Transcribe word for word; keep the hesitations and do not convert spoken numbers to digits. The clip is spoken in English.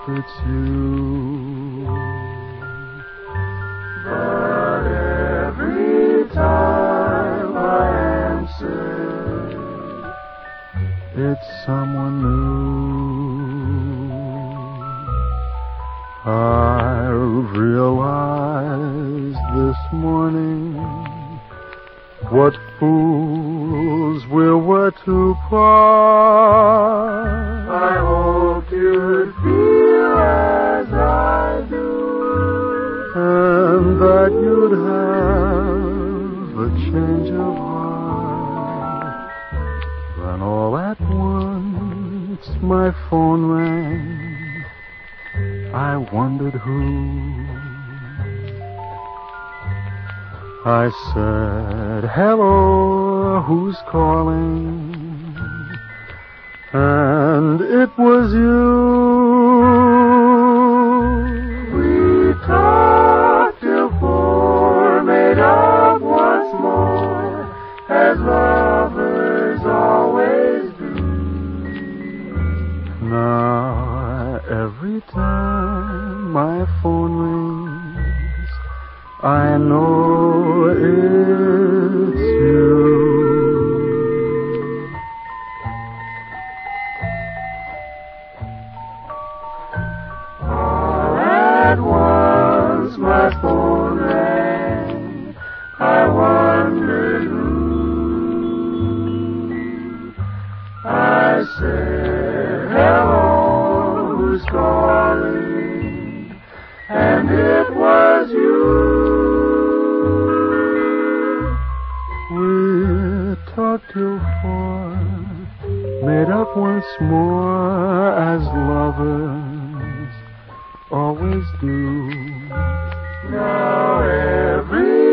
hope it's you. But every time I answer, it's someone new. I realized this morning what fools we were to part. I hoped you'd feel as I do, and that you'd have a change of heart. Then all at once my phone rang. I wondered who. I said, hello, who's calling? And it was you. We talked till four, made up once more, as lovers always do. Now, every time my phone rings, I know it's you. All at once my phone rang. I wondered who. I said, hello, who's calling? And it was you. We talked till four, made up once more as lovers always do. Now every